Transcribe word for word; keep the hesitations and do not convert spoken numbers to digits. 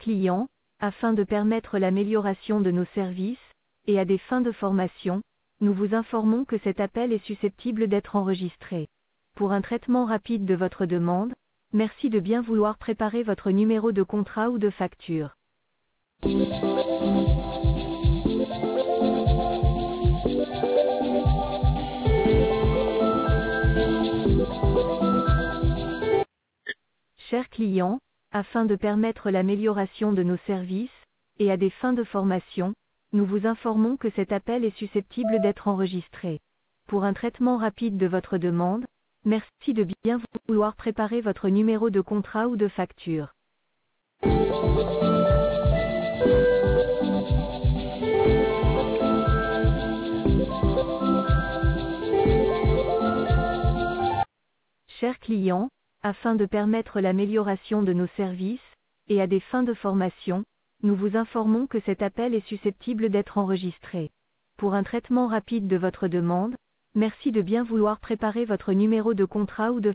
clients, afin de permettre l'amélioration de nos services, et à des fins de formation, nous vous informons que cet appel est susceptible d'être enregistré. Pour un traitement rapide de votre demande, merci de bien vouloir préparer votre numéro de contrat ou de facture. Chers clients, afin de permettre l'amélioration de nos services, et à des fins de formation, nous vous informons que cet appel est susceptible d'être enregistré. Pour un traitement rapide de votre demande, merci de bien vouloir préparer votre numéro de contrat ou de facture. Chers clients, afin de permettre l'amélioration de nos services, et à des fins de formation, nous vous informons que cet appel est susceptible d'être enregistré. Pour un traitement rapide de votre demande, merci de bien vouloir préparer votre numéro de contrat ou de